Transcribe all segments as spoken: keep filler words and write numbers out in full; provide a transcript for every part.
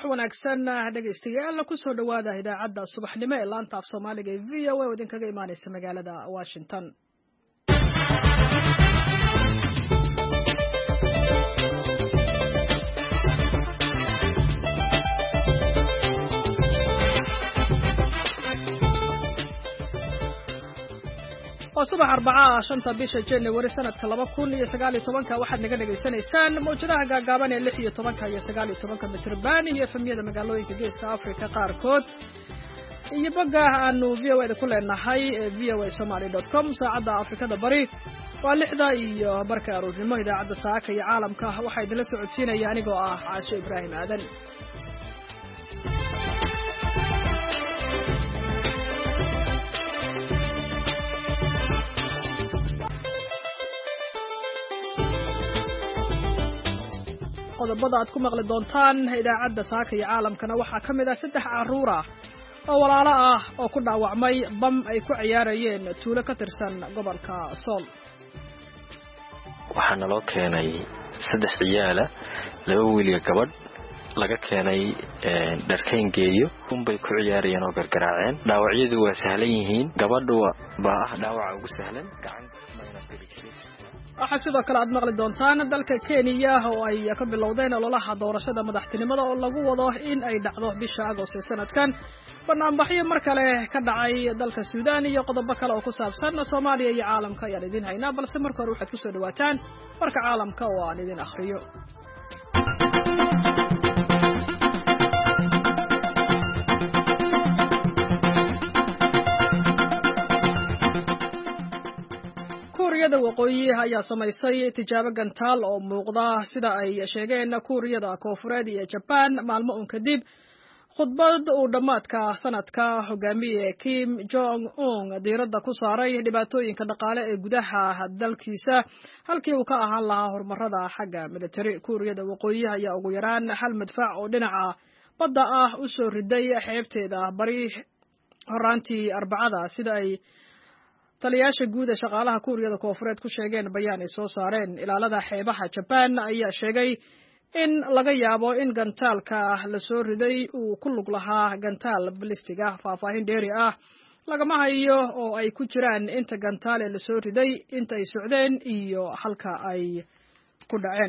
wanaagsan dhageystayaal ku soo dhawaada idaacadda subaxnimo ee laanta af Soomaaliga ee V O A oo idinkaga imaanaysa magaalada Washington. وصباح أربعة شنطة بيش جانوري سنة لaba kun iyo sagaal iyo toban waxaad naga dhageysanaysaan mowjadaha gaagaaban ee lix iyo toban iyo sagaal iyo toban mitirban iyo efemyada magaalooyinka geeska Afrika qaarkood iyo baga aanu V O A ku leenahay v o a somali dot com saacada Afrikada bari waa lixda iyo barka aroornimo idaacadda saaka iyo caalamka waxa idin la socodsiinaya anigoo ah Caasho Ibraahim Aadan. qodobada aad ku maqli doontaan idaacadda saaka iyo caalamkana waxaa ka mid ah saddex caruur ah oo walaalo ah oo ku dhaawacmay bam ay ku ciyaarayeen tuulo ka tirsan gobolka Sool. waxaa naloo keenay saddex ciyaala laba wiil iyo gabadh laga keenay dharkayn geeyo unbay ku ciyaarayeen oo gargaraaceen dhaawacyadu waa sahlan yihiin gabadhu baa ah dhaawaca ugu sahlan gacan waxaa sidoo kale aad maqli doontaan dalka Kenya oo ay ka bilowdeen ololaha doorashada madaxtinimada oo lagu wado in ay dhacdo bisha Agost ee sanadkan barnaamijyo mar kale ka dhacay dalka Suudaan iyo qodobo kale oo ku saabsan Soomaaliya iyo caalamka ayaan idin haynaa balse marka hore waxaad ku soo dhawaataan warka caalamka oo aan idin akhriyo. Kuuriyada waqooyi ayaa samaysay tijaabo gantaal oo muuqda sida ay sheegeen Kuuriyada Koonfureed iyo Japan maalmo un kadib khudbad uu dhamaadka sanadka hogaamiye Kim Jong Un diiradda ku saaray dhibaatooyinka dhaqaale ee gudaha dalkiisa halkii uu ka ahaan lahaa horumarada xagga military. Kuuriyada waqooyi ayaa ugu yaraan hal madfac oo dhinaca badda ah u soo riday xeebteeda bari horaantii Arbacada sida ay taliyaasha guud ee shaqaalaha Kuuriyada Koonfureed ku sheegeen bayaan ay soo saareen. Ilaalada xeebaha Japan ayaa sheegay in laga yaabo in gantaalka la soo riday uu ku lug lahaa gantaal balistiga. Faahfaahin dheeri ah lagama hayo oo ay ku jiraan inta gantaal ee la soo riday, inta ay socdeen iyo halka ay ku dhaceen.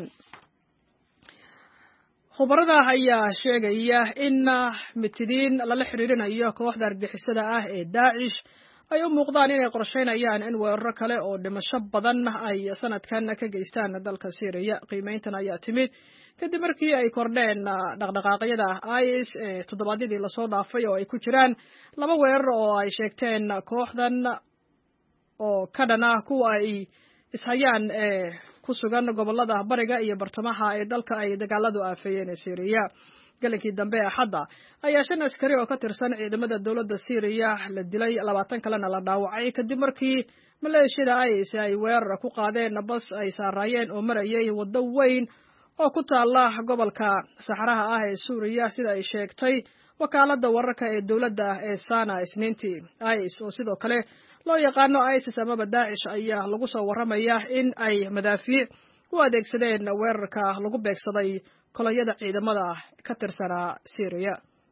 khubarada ayaa sheegaya in mitidiin lala xiriirinayo kooxda argixisada ah ee Daesh ay u muuqdaan inay qorsheynayaan in weeraro kale oo dhimasho badan ay sanadkan ka geystaan dalka Syria. qiimeyntan ayaa timid kadib markii ay kordheen dhaqdhaqaaqyada I S ee toddobaadyadii la soo dhaafay oo ay ku jiraan laba weerar oo ay sheegteen kooxdan oo ka dhana kuwa ay ishayaan ee ku sugan gobolada bariga iyo bartamaha ee dalka ay dagaaladu aafeeyeen ee Syria. galinkii dambe Axadda ayaa shan askari oo ka tirsan ciidamada dawladda Syria la dilay labaatan kalena la dhaawacay kadib markii maleeshiyada I S ay weerar ku qaadeen bas ay saarayeen oo marayay waddo weyn oo ku taala gobolka Saxaraha ah ee Suuriya sida ay sheegtay wakaaladda wararka ee dawladda ee Sana Isniintii. I S oo sidoo kale loo yaqaano ISIS ama Daesh ayaa lagu soo waramayaa in ay madaafiic u adeegsadeen weerarka lagu beegsaday kolayada ciidamada ka tirsanaa Syria.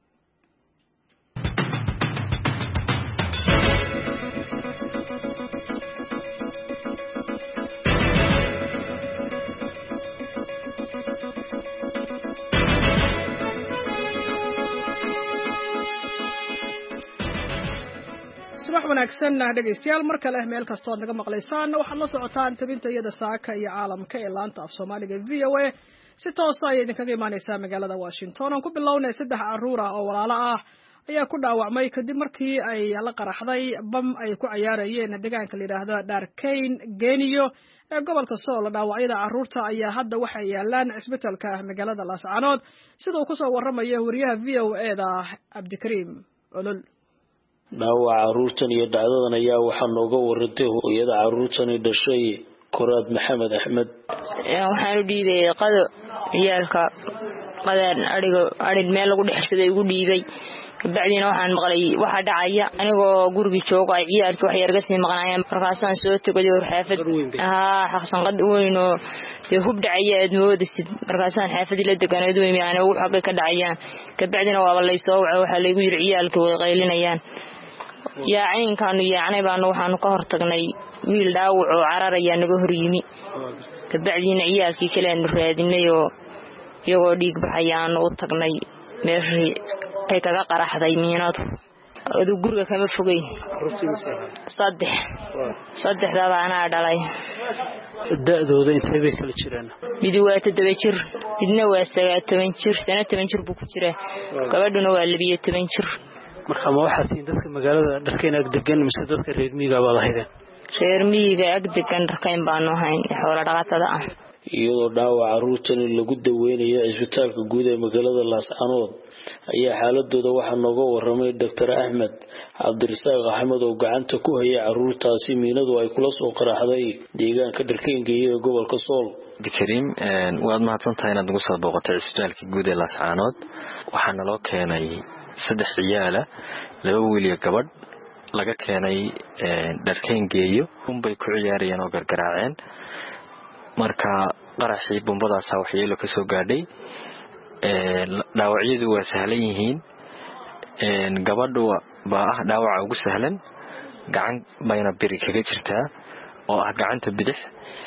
subax wanaagsan dhageystayaal mar kale meel kasta oo naga maqlaysaan waxaad la socotaan tabinta iyada saaka iyo caalamka ee laanta af Soomaaliga V O A si toos ah idinkaga imaanaysa magaalada Washington. aan ku bilownay saddex caruur ah oo walaalo ah ayaa ku dhaawacmay kadib markii ay la qaraxday bam ay ku ciyaarayeen deegaanka la yiraahdo Dharkayn Geeniyo ee gobolka Sool. dhaawacyada caruurta ayaa hadda waxay yaalaan isbitaalka magaalada Laascaanood sida uu ku soo waramayo wariyaha V O A da Cabdikariim Olol. dhaawaca caruurtan iyo dhacdadan ayaa waxaa nooga warantay hooyada caruurtani dhashay Koraad Maxamed Axmed. waxaan u dhiibay qado ciyaalka qadaan ariga arin meel lagu dhexsaday ugu dhiibay kabacdina waxaan maqlay waxa dhacaya anigoo guriga joogo ay ciyaalkii wax yar ga sii maqnaayeen markaasaan soo tagay oo xaafad ah xaqsan qad weyn oo dee hub dhacaya aad moodisid markaasaan xaafadii la deganayd weyn aan ugu xaqay ka dhacayaan kabacdina waa la soo wacay waxa la igu yiri ciyaalkii way qaylinayaan yaa aynkan yaacnay baan waxaan ka hortagnay wiil dhaawac oo cararaya naga hor yimi kabacdina ciyaalkii kale aan raadinay oo iyagoo dhiig baxayaan u tagnay meeshii ay kaga qaraxday miinadu adu guriga kama fogeyn saddex saddex daba ana dhalay da'dooda intee bay kala jiraan mid waa toddoba jir midna waa sagaal iyo toban jir sana toban jir buu ku jiraa gabadhuna waa laba iyo toban jir marka ma waxaad tiin dadka magaalada dharkeen ag degan mise dadka reer miyiga baad ahaydeen reer miyiga ag degan dharkeen baanu ahayn xoolo dhaqatada ah iyadoo dhaawac caruurtan lagu daweynayo isbitaalka guud ee magaalada Laascaanood ayaa xaaladooda waxaa nooga waramay Doctor Ahmed Cabdirasaaq Axmed oo gacanta ku haya caruurtaasi miinadu ay kula soo qaraxday deegaanka Dharkeengeeyo ee gobolka Sool. Dikariim waad mahadsantahay inaad nagu soo booqatay isbitaalka guud ee Laascaanood. waxaana loo keenay saddex ciyaala laba wiil iyo gabadh laga keenay Dharkeengeeyo unbay ku ciyaarayeen oo gargaraaceen marka qaraxii bombadaas waxyeelo ka soo gaadhay ee dhaawacyadu waa sahlan yihiin ee gabadhu baa ah dhaawaca ugu sahlan gacan bayna biri kaga jirtaa oo ah gacanta bidix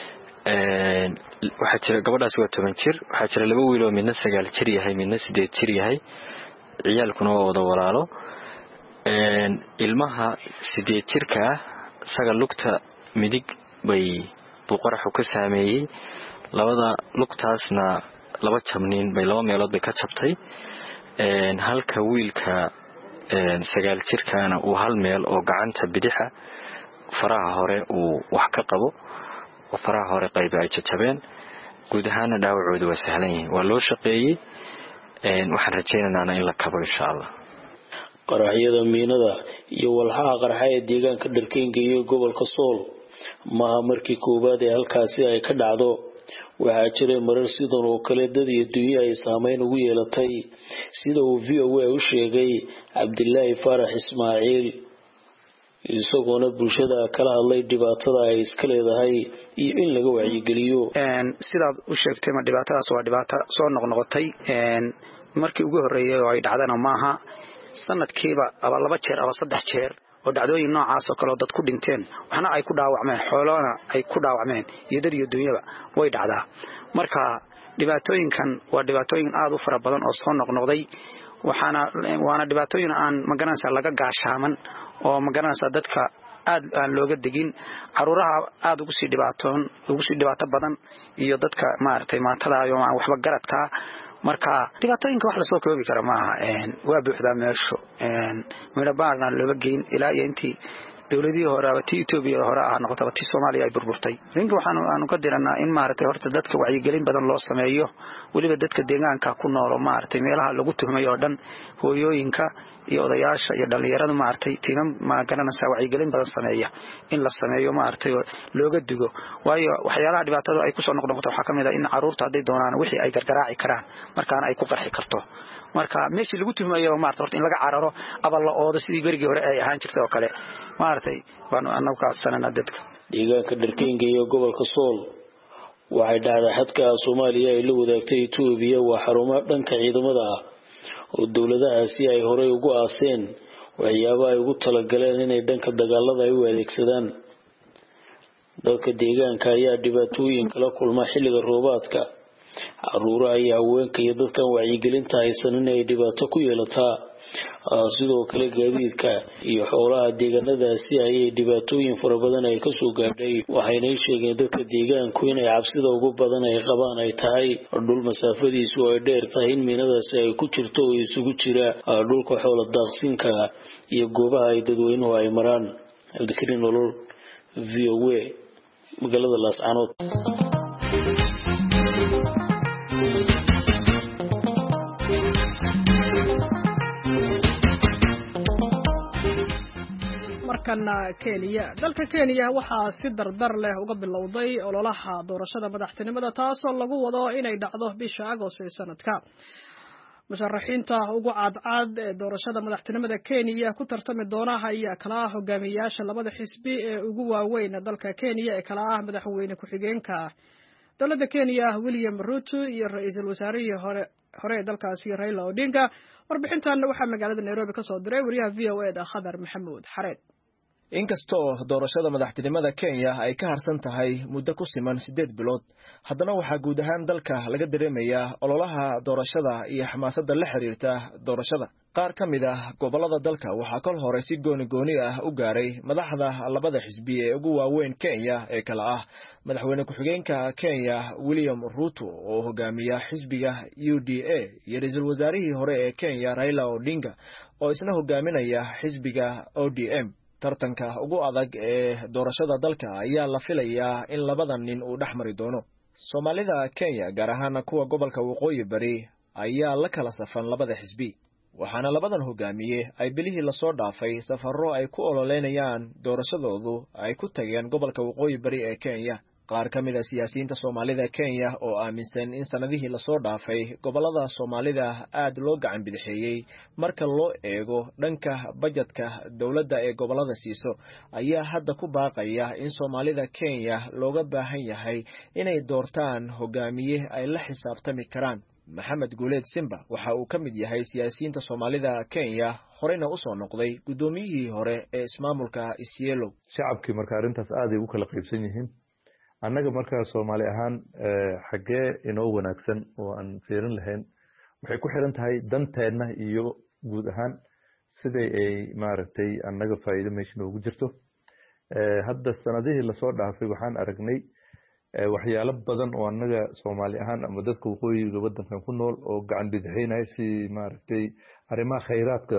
ee waxa jira gabadhaas waa toban jir waxa jira laba wiil oo midna sagaal jir yahay midna sideed jir yahay ciyaalkuna waa wada walaalo ee ilmaha sideed jirka saga lugta midig bay buqaraxu ka saameeyay labada lugtaasna laba jabniin bay laba meelood bay ka jabtay een halka wiilka een sagaal jirkaana uu hal meel oo gacanta bidixa faraha hore uu wax ka qabo oo faraha hore qayb ay jabeen guud ahaan dhaawacoodu waa sahlan yihiin waa loo shaqeeyay een waxaan rajaynaynaa in la kabo insha Allah qaraxyada miinada iyo walxaha qarxay ee deegaanka Dharkeengeeyo gobolka Sool ma markii koobaad ee halkaasi ay ka dhacdo waxa jiray marar sidan oo kale dad iyo duuyo ay saameyn ugu yeelatay sida uu V O A u sheegay Cabdullaahi Farax Ismaaciil isagoona bulshada kala hadlay dhibaatada ay iska leedahay iyo in laga wacyigeliyo een sidaad u sheegtay ma dhibaatadaas waa dhibaato soo noqnoqotay een markii ugu horeeyay oo ay dhacdana maaha sanadkiiba aba laba jeer aba saddex jeer oo dhacdooyin noocaas oo kale dad ku dhinteen waxna ay ku dhaawacmeen xoolana ay ku dhaawacmeen iyo dad iyo dunyaba way dhacdaa marka dhibaatooyinkan waa dhibaatooyin aad u fara badan oo soo noqnoqday waxaana waana dhibaatooyin aan magaranaysa laga gaashaaman oo magaranaysa dadka aad aan looga degin caruuraha aad ugu sii dhibaatoon ugu sii dhibaato badan iyo dadka maartay maantada iyo waxba garadka marka dhibaatooyinka wax la soo koobi kara maaha een waa buuxda meesho een meel baarna looga geyn ilaa iyo intii dawladii hore tii Itoobiya hore ah noqotay tii Soomaaliya ay burburtay ninka waxaan aanu ka diranaa in maartay horta dadka wacyigelin badan loo sameeyo waliba dadka deegaanka ku nool oo maartay meelaha lagu tuhmayo dhan hooyooyinka iyo odayaasha iyo dhalinyarada maartay tiiman ma garanaysa wacyigelin badan sameeya in la sameeyo maartay looga digo waayo waxyaalaha dhibaatada ay ku soo noqnoqdo waxa kamid ah in caruurta haday doonaan wixii ay gargaraaci karaan markaan ay ku qarxi karto marka meeshii lagu tuhmayo maartay horta in laga cararo aba la oodo sidii berigii hore ay ahaan jirtay oo kale maartay waan anagu ka sanana dadka deegaanka Dharkeengeeyo gobolka Sool waxay dhacday xadka Soomaaliya ay la wadaagtay Itoobiya waa xarumo dhanka ciidamada ah oo dawladahaasi ay horey ugu aaseen waxyaabaha ay ugu talagaleen inay dhanka dagaalada ay u adeegsadaan dadka deegaanka ayaa dhibaatooyin kala kulma xilliga roobaadka caruuraha iyo haweenka iyo dadkan wacyigelinta haysan inay dhibaato ku yeelataa sidoo kale gaadiidka iyo xoolaha deegaanadaasi ayay dhibaatooyin fara badan ay ka soo gaadhay waxayna sheegeen dadka deegaanku inay cabsida ugu badan ay qabaan ay tahay dhul masaafadiisu ay dheer tahay in miinadaasi ay ku jirto oo isugu jira dhulka xoolo daaqsinka iyo goobaha ay dadweynuhu ay maraan Cabdikariin Nolol V O A magaalada Laascaanood Kenya dalka Kenya waxaa si dardar leh uga bilowday ololaha doorashada madaxtinimada taasoo lagu wado inay dhacdo bisha Agosto ee sanadka musharaxiinta ugu cadcad ee doorashada madaxtinimada Kenya ku tartami doona ayaa kala ah hogaamiyayaasha labada xisbi ee ugu waaweyn dalka Kenya ee kala ah madaxweyne ku-xigeenka dowladda Kenya William Ruto iyo ra'iisul wasaarihii hore hore dalkaasi Raila Odinga. warbixintan waxaa magaalada Nairobi ka soo diray wariyaha V O A da Khadar Maxamuud Xareed. inkastoo doorashada madaxtinimada Kenya ay ka harsan tahay muddo ku siman sideed bilood haddana waxaa guud ahaan dalka laga dareemayaa ololaha doorashada iyo xamaasadda la xiriirta doorashada qaar ka mid ah gobolada dalka waxaa kol hore si gooni gooni ah u gaaray madaxda labada xisbi ee ugu waaweyn Kenya ee kala ah madaxweyne ku-xigeenka Kenya William Ruto oo hogaamiya xisbiga U D A iyo ra'iisul wasaarihii hore ee Kenya Raila Odinga oo isna hogaaminaya xisbiga O D M. tartanka ugu adag ee doorashada dalka ayaa la filayaa in labadan nin uu dhaxmari doono. Soomaalida Kenya gaar ahaan kuwa gobolka Waqooyi Bari ayaa la kala safan labada xisbi waxaana labadan hogaamiye ay bilihii la soo dhaafay safarro ay ku ololeynayaan doorashadoodu ay ku tageen gobolka Waqooyi Bari ee Kenya. qaar ka mid ah siyaasiyiinta Soomaalida Kenya oo aaminsan in sanadihii la soo dhaafay gobolada Soomaalida aad loo gacan bidixeeyay marka loo eego dhanka budgetka dawladda ee gobolada siiso ayaa hadda ku baaqaya in Soomaalida Kenya looga baahan yahay inay doortaan hogaamiye ay la xisaabtami karaan. Maxamed Guuleed Simba waxa uu ka mid yahay siyaasiyiinta Soomaalida Kenya horena u soo noqday gudoomiyihii hore ee ismaamulka Isiolo. shacabkii marka arintaas aad ay u kala qaybsan yihiin annaga markaa Soomaali ahaan xagee inoo wanaagsan oo aan fiirin lahayn waxay ku xiran tahay danteena iyo guud ahaan sidee ay maaragtay annaga faa'iido meesha ugu jirto. hadda sanadihii la soo dhaafay waxaan aragnay waxyaalo badan oo annaga Soomaali ahaan ama dadka waqooyiga wadankan ku nool oo gacan bidixeynay si maaragtay arrimaha khayraadka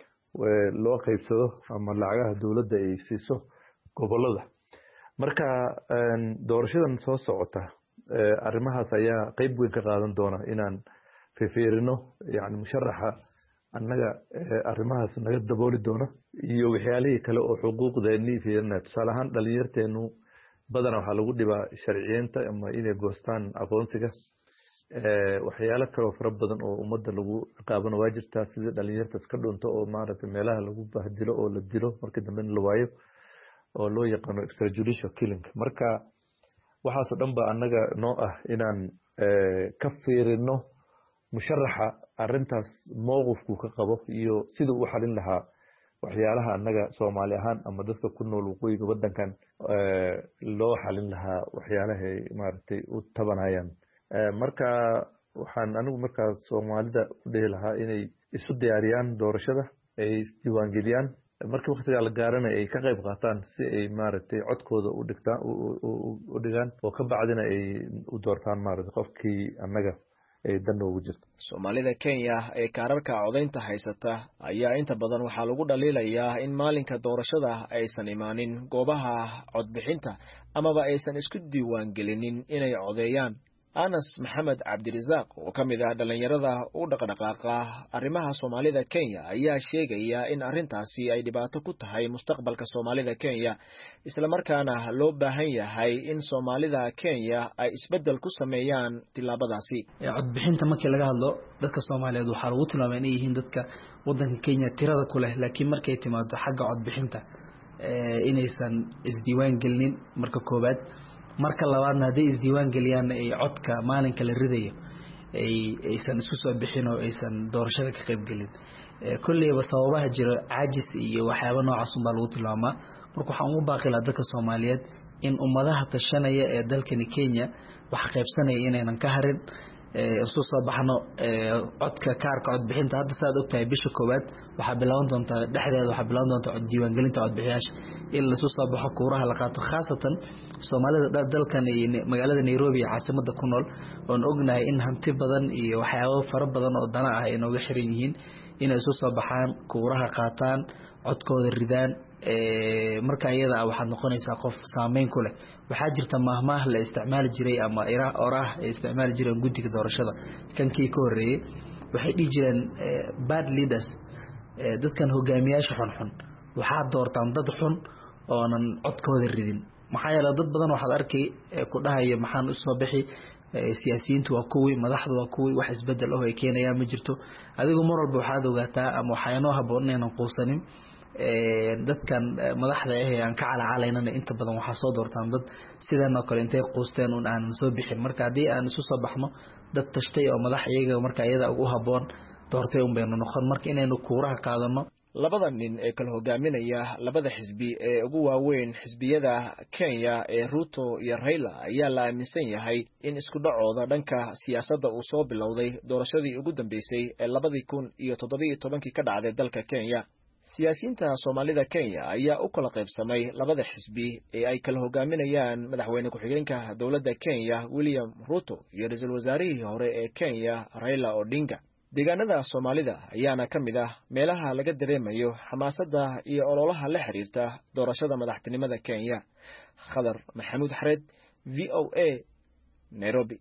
loo qaybsado ama lacagaha dawladda ay siiso gobolada. marka doorashadan soo socota arrimahaas ayaa qayb weyn ka qaadan doona inaan fiirino yani musharaxa annaga arrimahaas naga dabooli doona iyo waxyaalihii kale oo xuquuqdeennii fiirina. tusaale ahaan dhalinyarteenu badanaa waxaa lagu dhibaa sharciyeynta ama inay goostaan aqoonsiga. waxyaalo kaloo fara badan oo ummadda lagu ciqaabana waa jirtaa sida dhalinyarta iska dhunto oo maaragtay meelaha lagu bahdilo oo la dilo markii dambena la waayo oo loo yaqaano extrajudicial killing. marka waxaas oo dhan ba annaga noo ah inaan ka fiirino musharaxa arrintaas mowqifku ka qabo iyo siduu u xalin lahaa waxyaalaha annaga Soomaali ahaan ama dadka ku nool waqooyiga wadankan loo xalin lahaa waxyaalaha maaragtay u tabanayaan. marka waxaan anigu markaa Soomaalida u dhihi lahaa inay isu diyaariyaan doorashada ay isdiiwaangeliyaan markii waqtiga la gaaranay ay ka qayb qaataan si ay maaragtay codkooda u dhigtaan u dhigaan oo ka bacdina ay u doortaan maaragtay qofkii annaga ay dan ugu jirto. Soomaalida Kenya ee kaararka codaynta haysata ayaa inta badan waxaa lagu dhaliilayaa in maalinka doorashada aysan imaanin goobaha codbixinta amaba aysan isku diiwaan gelinin inay codeeyaan. Anas Maxamed Cabdirasaaq oo ka mid ah dhalinyarada u dhaqdhaqaaqa arrimaha Soomaalida Kenya ayaa sheegaya in arrintaasi ay dhibaato ku tahay mustaqbalka Soomaalida Kenya isla markaana loo baahan yahay in Soomaalida Kenya ay isbedel ku sameeyaan tilaabadaasi. codbixinta markii laga hadlo dadka Soomaaliyeed waxaa lagu tilmaamay inay yihiin dadka wadanka Kenya tirada ku leh laakiin markay timaado xagga codbixinta inaysan isdiiwaan gelinin marka koobaad. marka labaadna haday isdiiwaan geliyaan ay codka maalinka la ridayo ay aysan isku soo bixin oo aysan doorashada ka qayb gelin kulliba sababaha jira caajis iyo waxyaabo noocaas un baa lagu tilmaamaa. marka waxaan ugu baaqi lahaa dadka Soomaaliyeed in ummadaha tashanaya ee dalkani Kenya wax qaybsanaya inaynan ka harin isu soo baxno codka kaarka codbixinta. hadda saad ogtahay bisha koowaad waxaa bilaaban doontaa dhexdeeda waxaa bilaaban doontaa diiwaan gelinta codbixiyaasha in la soo baxo kuuraha la qaato khaasatan Soomaalida dalkan iyo magaalada Nairobi caasimada ku nool oo ognahay in hanti badan iyo waxyaabo fara badan oo dana ah inooga xiran yihiin inay soo soo baxaan kuuraha qaataan codkooda ridaan marka iyada waxaad noqonaysaa qof saameyn ku leh. waxaa jirta maahmaah la isticmaali jiray ama ira oraah ay isticmaali jireen guddiga doorashada kankii ka horeeyay waxay dhigi jireen bad leaders dadkan hogaamiyaasha xun xun waxaa doortaan dad xun oonan codkooda ridin. maxaa yeelay dad badan waxaad arkay ku dhahayo maxaan u soo bixi siyaasiyiintu waa kuwii madaxdu waa kuwii wax isbedel oo ay keenayaan ma jirto adigu mar walba waxaad ogaataa ama waxaanoo haboon inaan quusanin dadkan madaxda ah ee aan ka calacalaynana inta badan waxaa soo doortaan dad sidan oo kale intay quusteen un aan soo bixin marka haddii aan isu soo baxno dad tashtay oo madax iyaga marka iyada ugu haboon doortay un baynu noqon marka inaynu kuuraha qaadano labada nin ee kala hogaaminaya labada xisbi ee ugu waaweyn xisbiyada Kenya ee Ruto iyo Raila ayaa la aaminsan yahay in isku dhacooda dhanka siyaasadda uu soo bilowday doorashadii ugu dambeysay ee labada kun iyo toddoba iyo toban ka dhacday dalka Kenya siyaasiyiinta Soomaalida Kenya ayaa u kala qaybsamay labada xisbi ee ay kala hogaaminayaan madaxweyne ku-xigeenka dowladda Kenya William Ruto iyo ra'iisul wasaarihii hore ee Kenya Raila Odinga deegaanada Soomaalida ayaana ka mid ah meelaha laga dareemayo xamaasadda iyo ololaha la xiriirta doorashada madaxtinimada Kenya Khadar Maxamuud Xareed V O A Nairobi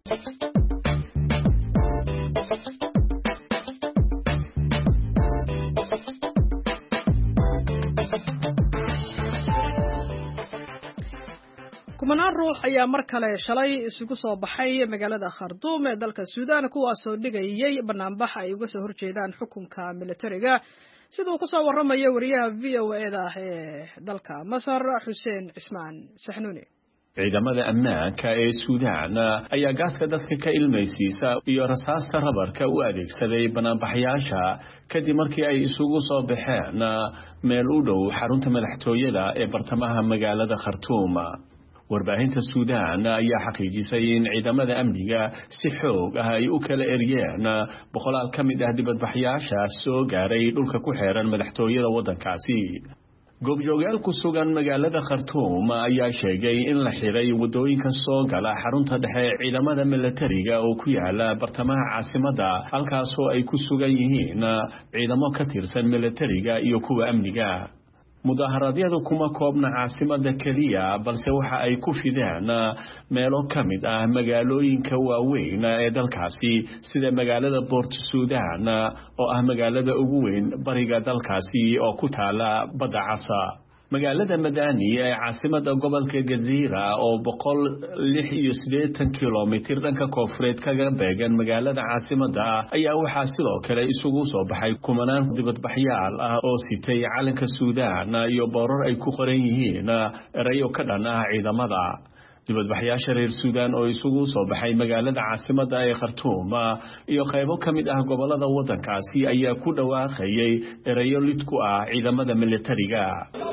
kumanaan ruux ayaa mar kale shalay isugu soo baxay magaalada Khartoum ee dalka Suudaan kuwaas oo dhigayay banaanbax ay uga soo horjeedaan xukunka militariga sidoo ku soo waramaya wariyaha V O A-da ee dalka Masar Xuseen Cismaan Saxnuuni ciidamada ammaanka ee Suudaan ayaa gaaska dadka ka ilmaysiisa iyo rasaasta rabarka u adeegsaday banaanbaxayaasha kadib markii ay isugu soo baxeen meel u dhow xarunta madaxtooyada ee bartamaha magaalada Khartoum warbaahinta Suudaan ayaa xaqiijisay in ciidamada amniga si xoog ah ay u kala eriyeen boqolaal ka mid ah dibadbaxayaasha soo gaaray dhulka ku xeeran madaxtooyada waddankaasi goobjoogayaal ku sugan magaalada Khartoum ayaa sheegay in la xiray wadooyinka soo gala xarunta dhexe ee ciidamada militariga oo ku yaala bartamaha caasimadda halkaas oo ay ku sugan yihiin ciidamo ka tirsan militariga iyo kuwa amniga mudaharadyadu kuma koobna caasimadda kaliya balse waxa ay ku fideen meelo ka mid ah magaalooyinka waaweyn ee dalkaasi sida magaalada Port Sudan oo ah magaalada ugu weyn bariga dalkaasi oo ku taala badda Casa magaalada Madani ee caasimadda gobolka Gazeera oo boqol lix iyo siddeetan kiiloomitir dhanka koonfureed kaga beegan magaalada caasimadda ayaa waxaa sidoo kale isugu soo baxay kumanaan dibadbaxyaal ah oo sitay calanka Suudaan iyo boorar ay ku qoran yihiin erayo ka dhan ah ciidamada dibadbaxyaasha reer Suudaan oo isugu soo baxay magaalada caasimadda ee Khartoum iyo qaybo ka mid ah gobolada waddankaasi ayaa ku dhawaaqayay erayo lid ku ah ciidamada militariga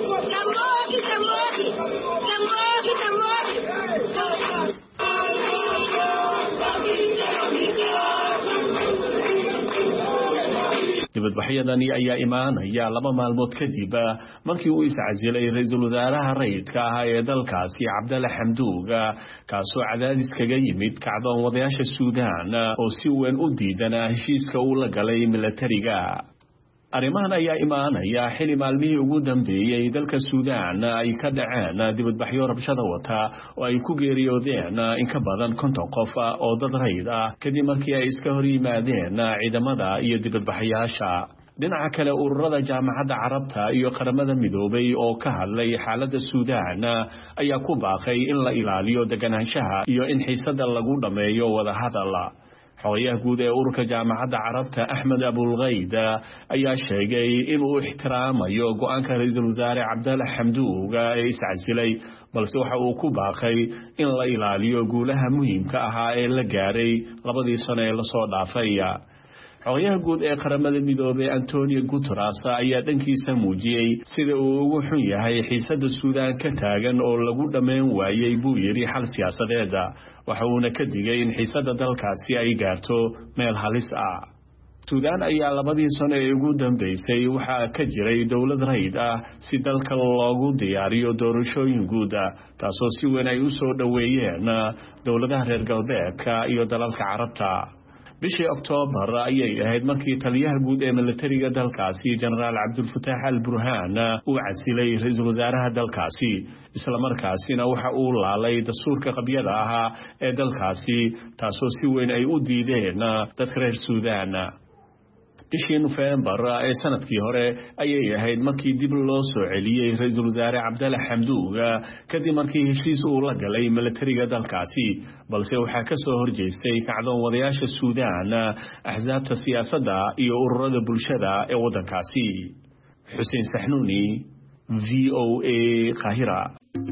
dibadbaxyadani ayaa imaanaya laba maalmood kadib markii uu iscasilay ra'iisul wasaaraha rayidka ah ee dalkaasi Cabdalla Hamdoog kaasoo cadaadis kaga yimid kacdoon wadayaasha Suudaan oo si weyn u diidana heshiiska uu la galay militariga arrimahan ayaa imaanaya xili maalmihii ugu dambeeyay dalka Suudaan ay ka dhaceen dibadbaxyo rabshada wata oo ay ku geeriyoodeen in ka badan konton qof oo dad rayid ah kadib markii ay iska hor yimaadeen ciidamada iyo dibadbaxayaasha dhinaca kale ururada jaamacadda carabta iyo qaramada midoobay oo ka hadlay xaaladda Suudaan ayaa ku baaqay in la ilaaliyo deganaanshaha iyo in xiisada lagu dhameeyo wada hadal xogayaha guud ee ururka jaamacadda carabta Ahmed Abul Ghayd ayaa sheegay in uu ixtiraamayo go'aanka ra'iisul wasaare Cabdalla Hamdoog ee iscasilay balse waxa uu ku baaqay in la ilaaliyo guulaha muhiimka ah ee la gaaray labadii sano ee la soo dhaafay xogayaha guud ee qaramada midoobay Antonio Guterres ayaa dhankiisa muujiyay sida uu ugu xun yahay xiisada Suudaan ka taagan oo lagu dhameyn waayay buu yiri xal siyaasadeed waxa uuna ka digay in xiisada dalkaasi ay gaarto meel halis ah Suudaan ayaa labadii sano ee ugu dambeysay waxa ka jiray dawlad rayid ah si dalka loogu diyaariyo doorashooyin guud taasoo si weyn ay u soo dhaweeyeen dawladaha reer galbeedka iyo dalalka carabta bishii Oktoobar ayay ahayd markii taliyaha guud ee militariga dalkaasi Generaal Abdul Fattah al-Burhan uu casilay ra'iisul wasaaraha dalkaasi isla markaasina waxa uu laalay dastuurka qabyada ah ee dalkaasi taasoo si weyn ay u diideen dadka reer Suudaan bishii November ee sanadkii hore ayay ahayd markii dib loo soo celiyay ra'iisul wasaare Cabdalla Xamduug kadib markii heshiis uu la galay militariga dalkaasi balse waxa ka soo horjeestay kacdoon wadayaasha Suudaan axsaabta siyaasadda iyo ururada bulshada ee wadankaasi Xuseen Saxnuuni V O A Qaahira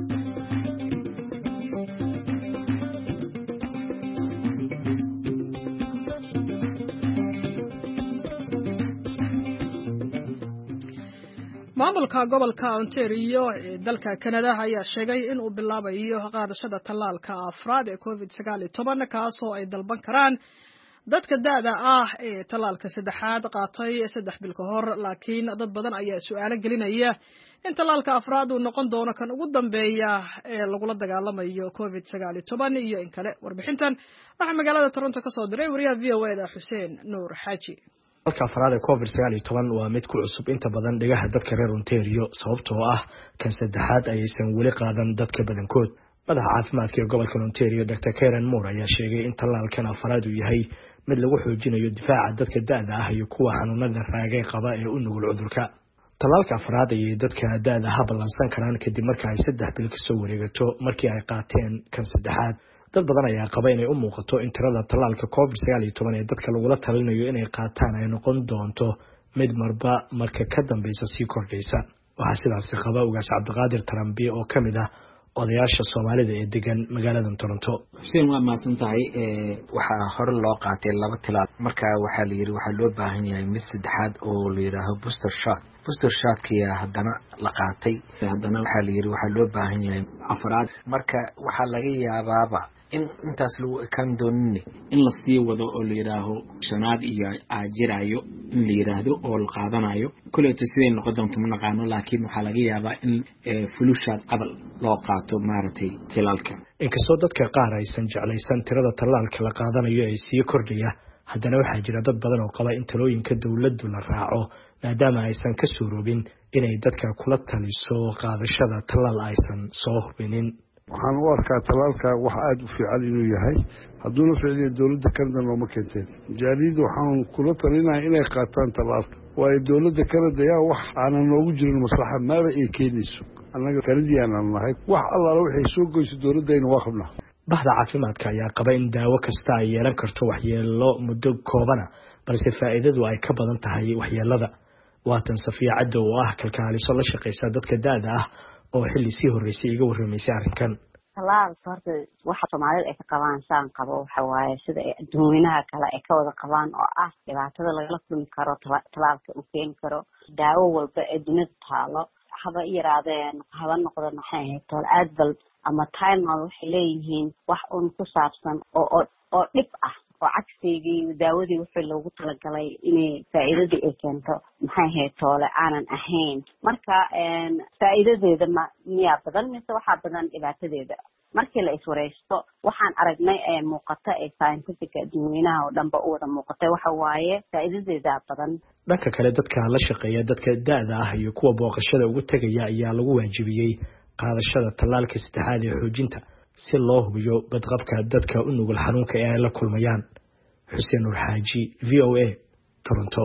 maamulka gobolka Ontario ee dalka Canada ayaa sheegay in uu bilaabayo qaadashada tallaalka afraad ee covid sagaal iyo toban kaas oo ay dalban karaan dadka da'da ah ee tallaalka saddexaad qaatay saddex bil ka hor laakiin dad badan ayaa su'aalo gelinaya in tallaalka afraad uu noqon doono kan ugu dambeeya ee lagula dagaalamayo covid sagaal iyo toban iyo in kale warbixintan waxa magaalada Toronto ka soo diray wariyaha V O A da Xuseen Nuur Xaaji halka afraad ee covid sagaal iyo toban waa mid ku cusub inta badan dhigaha dadka reer Ontario sababtoo ah kan saddexaad aysan weli qaadan dadka badankood madaxa caafimaadka ee gobolka Ontario Doctor Karen Moore ayaa sheegay in tallaalkan afraad uu yahay mid lagu xoojinayo difaaca dadka da'da ah iyo kuwa xanuunada raagay qaba ee u nugul cudurka tallaalka afraad ay dadka da'da ah ballansan karaan kadib markii ay saddex bil ka soo wareegato markii ay qaateen kan saddexaad dad badan ayaa qaba inay u muuqato in tirada tallaalka covid sagaal iyo toban ee dadka lagula talinayo inay qaataan ay noqon doonto mid marba marka ka dambeysa sii kordhaysa waxaa sidaas qaba ugaas Cabdiqaadir Tarambi oo kamid ah odayaasha Soomaalida ee degan magaalada Toronto Xuseen waa maasan tahay ee waxa hore loo qaatay laba tilaal marka waxa la yiri waxa loo baahan yahay mid saddexaad oo la yiraahdo booster shot booster shot kiya haddana la qaatay haddana waxa la yiri waxa loo baahan yahay afraad marka waxa laga yaabaaba in intaas lagu ekaan doonin in la sii wado oo la yiraahdo shanaad iyo ajirayo in la yiraahdo oo la qaadanayo kulay sideen noqon doonto ma naqaano laakiin waxa laga yaabaa in fulushaad qabal loo qaato maartay talaalka inkastoo dadka qaar aysan jeclaysan tirada talaalka la qaadanayo ay sii kordhaya haddana waxaa jira dad badan oo qaba in talooyinka dawladdu la raaco maadaama aysan ka suuroobin inay dadka kula taliso qaadashada talaal aysan soo hubinin waxaan u arkaa talaalka wax aad u fiican inuu yahay hadduuna ficliyo dawladda Canada looma keenteen jaariid waxaan kula talinayaa inay qaataan talaalka waayo dawladda Canada yaa wax aanan noogu jirin maslaxa maaba ay keenayso annaga Canadian nahay wax allaala waxay soo goyso dawladdeena waa qabnaa bahda caafimaadka ayaa qaba in daawo kasta ay yeelan karto waxyeello muddo koobana balse faa'iidadu ay ka badan tahay waxyeellada waatan Safiya Caddo oo ah kalkaaliso la shaqeysa dadka da'da ah oo xilli sii horeysay iga warrameysay arrinkan talaalka horta waxa Soomaalida ay ka qabaan saan qabo waxa waaye sida ay adduunyada kale ay ka wada qabaan oo ah dhibaatada laga kulmi karo talaalka uu keeni karo daawo walba ee dunida taalo haba yiraadeen haba noqdo maxay tahay aad bal ama Tylenol waxay leeyihiin wax uun ku saabsan oo oo dhib ah oo cagsigii daawadii wuxuu loogu talagalay inay faa'iidada ay keento maxay ahayd toole aanan ahayn marka een faa'iidadeeda ma miya badan mise waxa badan dhibaatadeeda markii la iswareysto waxaan aragnay ee muuqata ee scientific adduunyada oo dhanba u wada muuqatay waxa waaye faa'iidadeeda badan dhanka kale dadka la shaqeeya dadka da'da ah iyo kuwa booqashada ugu tagaya ayaa lagu waajibiyay qaadashada tallaalka saddexaad ee xoojinta si loo hubiyo badqabka dadka u nugul xanuunka ee ay la kulmayaan Xuseen Nuur Xaaji V O A Toronto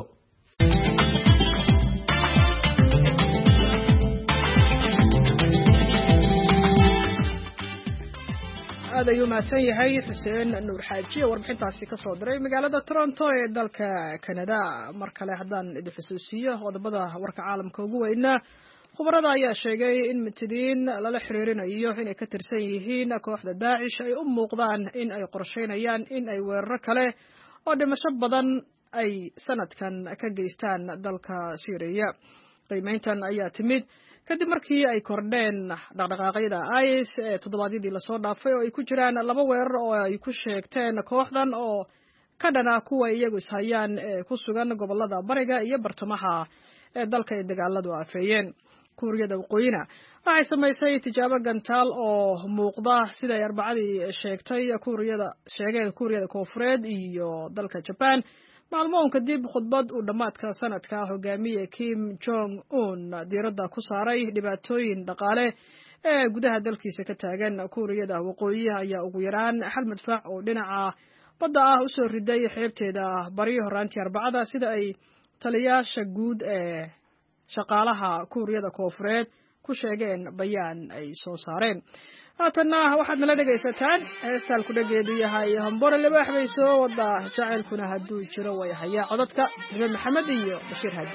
aad ayuu mahadsan yahay Xuseen Nuur Xaaji oo warbixintaasi ka soo diray magaalada Toronto ee dalka Canada mar kale haddaan idin xusuusiyo wadamada warka caalamka ugu weynaa khubarada ayaa sheegay in mitidiin lala xiriirinayo inay ka tirsan yihiin kooxda Daacish ay u muuqdaan in ay qorsheynayaan in ay weeraro kale oo dhimasho badan ay sanadkan ka geystaan dalka Syria qiimeyntan ayaa timid kadib markii ay kordheen dhaqdhaqaaqyada I S ee toddobaadyadii lasoo dhaafay oo ay ku jiraan laba weerar oo ay ku sheegteen kooxdan oo ka dhana kuwa iyagu ishayaan ee ku sugan gobolada bariga iyo bartamaha ee dalka ay dagaaladu aafeeyeen kuuriyada waqooyina waxay samaysay tijaabo gantaal oo muuqda sida ay arbacadii sheegtay kuuriyada sheegeen kuuriyada koonfureed iyo dalka Japan maalmoon kadib khudbad uu dhamaadka sanadka hogaamiye Kim Jong Un diiradda ku saaray dhibaatooyin dhaqaale ee gudaha dalkiisa ka taagan kuuriyada waqooyi ayaa ugu yaraan hal madfac oo dhinaca badda ah u soo riday xeebteeda bari horaantii arbacada sida ay taliyaasha guud ee shaqaalaha kuuriyada koofureed ku sheegeen bayaan ay soo saareen. haatanna waxaad nala dhegaysataan heestaan ku dhageedu yahay hambore libaax bay soo wadaa jacaylkuna hadduu jiro way hayaa codadka Hibe Maxamed iyo Bashiir Hadi.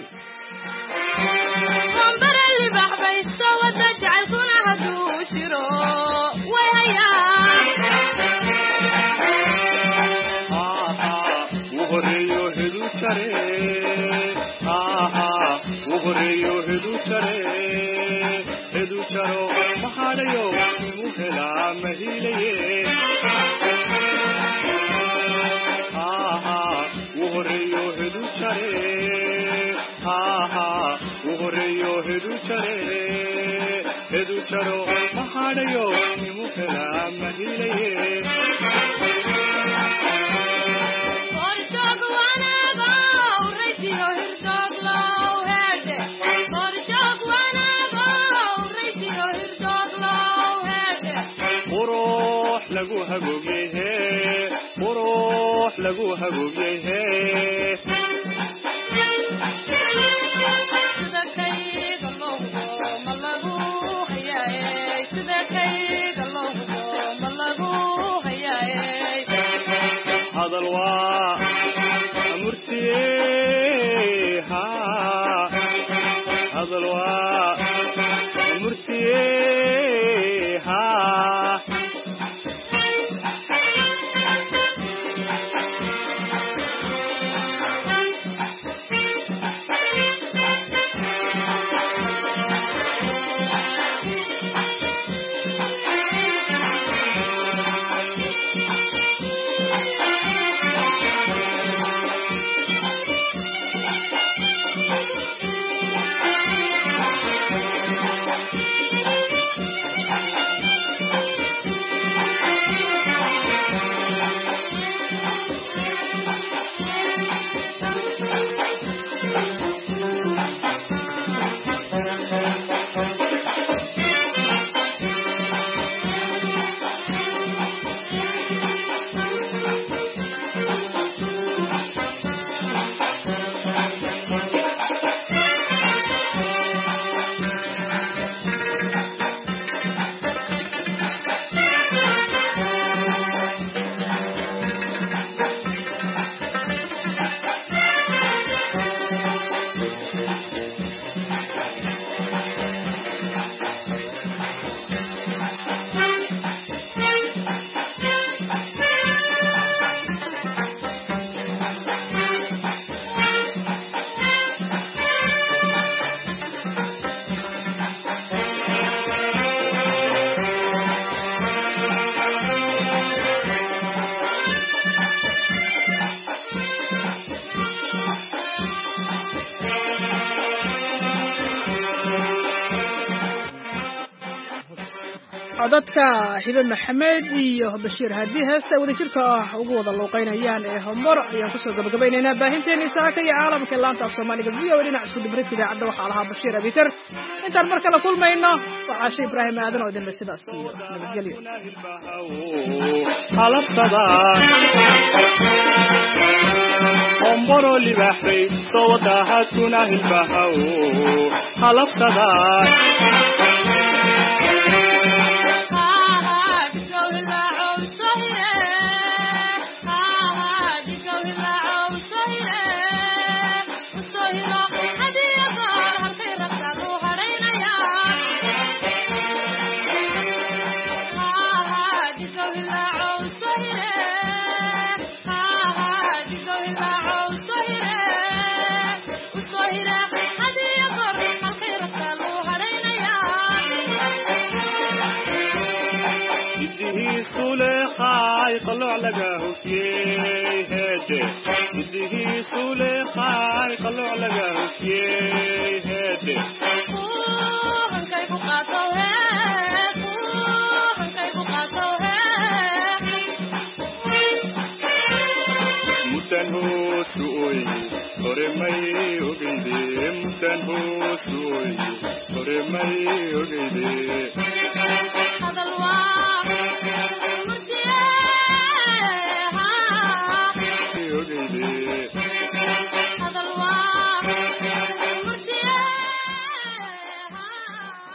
hambore libaax bay soo wadaa jacaylkuna hadduu jiro way hayaa uhoreeyo hedu jare aha uhoreeyo hedu jare hedu jaro mahalayo muhela mahilaye aha uhoreeyo hedu jare aha uhoreeyo hedu jare hedu jaro mahalayo muhela mahilaye lagu hagoogyehe qurux lagu hagoogyehe sida kayga loogo ma lagu hayaay sida kayga loogo ma lagu hayaay hadal waa murtiye ha hadal waa murtiye ha codadka Hibe Maxamed iyo Bashiir Hadi heesta wada jirka ah ugu wada looqeynayaan ee Homor ayaan ku soo gabagabaynaynaa baahinteena saaka iyo caalamka laanta Soomaaliga V O A dhinaca isku dibrid idaacada waxa lahaa Bashiir Abikar intaan mar kale kulmayno waxa Sheekh Ibrahim Aadan oo idin sidaas iyo nabadgelyo halabtada Homboro libaax bay soo wadaa hadkuna hilbahaw halabtada طلع لقاه فيه هدي يديه سولي خاي طلع لقاه فيه هدي كوهن كي بقاتوها كوهن كي بقاتوها متنهو سوي قرمي وقيدي متنهو سوي قرمي وقيدي هذا الواقع